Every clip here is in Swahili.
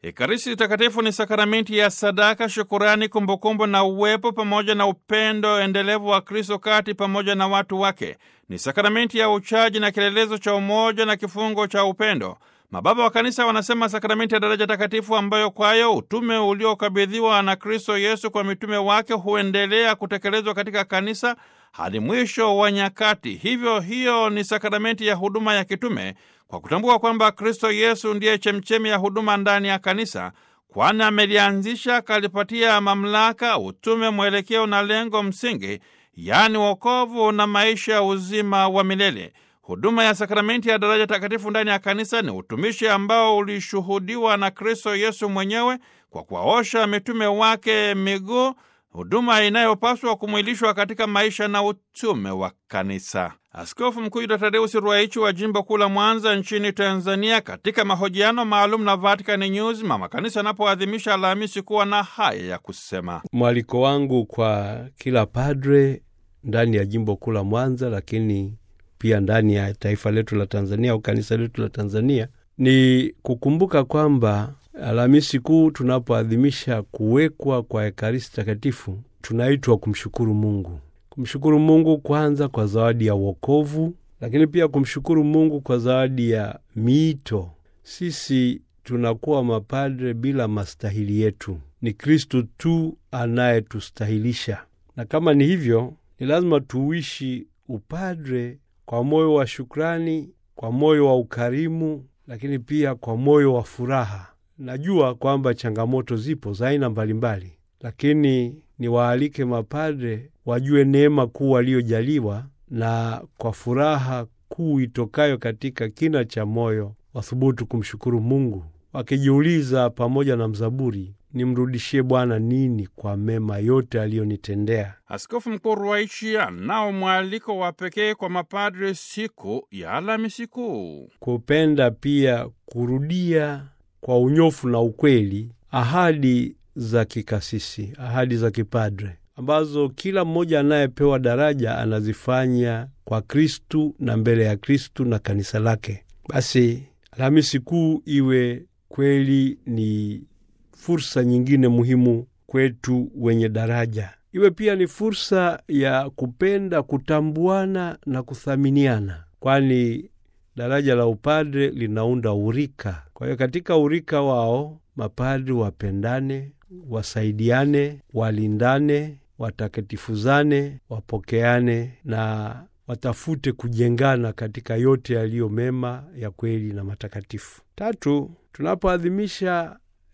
Ekaristi Takatifu ni sakramenti ya sadaka, shukurani, kumbukumbu na uwepo pamoja na upendo endelevu wa Kristo kati pamoja na watu wake. Ni sakramenti ya uchaji na kielelezo cha umoja na kifungo cha upendo. Mababa wa Kanisa wanasema sakramenti ya daraja takatifu, ambayo kwayo utume uliokabidhiwa na Kristo Yesu kwa mitume wake huendelea kutekelezwa katika Kanisa hadi mwisho wa nyakati. Hivyo hiyo ni sakramenti ya huduma ya kitume, kwa kutambua kwamba Kristo Yesu ndiye chemchemi ya huduma ndani ya Kanisa, kwani amelianzisha, akalipatia mamlaka, utume, mwelekeo na lengo msingi, yaani wokovu na maisha ya uzima wa milele. Huduma ya sakramenti ya daraja takatifu ndani ya Kanisa ni utumishi ambao ulishuhudiwa na Kristo Yesu mwenyewe kwa kuwaosha mitume wake miguu, huduma inayopaswa kumwilishwa katika maisha na utume wa Kanisa. Askofu Mkuu Yuda Tadeusi Ruwaichi wa Jimbo Kuu la Mwanza nchini Tanzania, katika mahojiano maalum na Vatican News, Mama Kanisa anapoadhimisha Alhamisi kuwa na haya ya kusema: mwaliko wangu kwa kila padre ndani ya Jimbo Kuu la Mwanza, lakini pia ndani ya taifa letu la Tanzania au kanisa letu la Tanzania, ni kukumbuka kwamba Alhamisi Kuu tunapoadhimisha kuwekwa kwa Ekaristi Takatifu, tunaitwa kumshukuru Mungu. Kumshukuru Mungu kwanza kwa zawadi ya wokovu, lakini pia kumshukuru Mungu kwa zawadi ya miito. Sisi tunakuwa mapadre bila mastahili yetu. Ni Kristo tu anayetustahilisha. Na kama ni hivyo, ni lazima tuishi upadre kwa moyo wa shukrani, kwa moyo wa ukarimu, lakini pia kwa moyo wa furaha. Najua kwamba changamoto zipo za aina mbalimbali, lakini niwaalike mapadre wajue neema kuu waliojaliwa, na kwa furaha kuu itokayo katika kina cha moyo wathubutu kumshukuru Mungu, wakijiuliza pamoja na mzaburi, nimrudishie Bwana nini kwa mema yote aliyonitendea. Askofu Mkuu Ruwaichi anao mwaliko wa pekee kwa mapadre siku ya Alhamisi Kuu, kupenda pia kurudia kwa unyofu na ukweli ahadi za kikasisi, ahadi za kipadre, ambazo kila mmoja anayepewa daraja anazifanya kwa Kristu na mbele ya Kristu na kanisa lake. Basi Alhamisi Kuu iwe kweli ni fursa nyingine muhimu kwetu wenye daraja. Iwe pia ni fursa ya kupenda, kutambuana na kuthaminiana, kwani daraja la upadre linaunda urika. Kwa hiyo katika urika wao mapadri wapendane, wasaidiane, walindane, watakatifuzane, wapokeane na watafute kujengana katika yote yaliyo mema, ya kweli na matakatifu. 3, tunapoadhimisha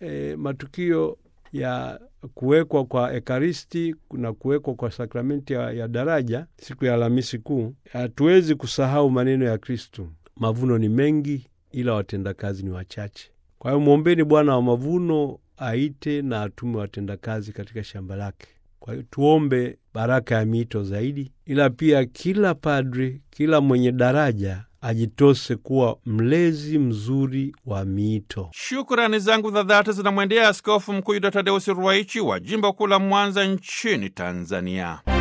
matukio ya kuwekwa kwa Ekaristi na kuwekwa kwa sakramenti ya daraja siku ya Alhamisi Kuu, hatuwezi kusahau maneno ya Kristo: mavuno ni mengi ila watendakazi ni wachache. Kwa hiyo muombeni Bwana wa mavuno aite na atume watendakazi katika shamba lake. Kwa hiyo tuombe baraka ya miito zaidi, ila pia kila padri, kila mwenye daraja ajitose kuwa mlezi mzuri wa miito. Shukrani zangu za dhati zinamwendea Askofu Mkuu Yuda Tadeusi Ruwaichi wa Jimbo Kuu la Mwanza nchini Tanzania.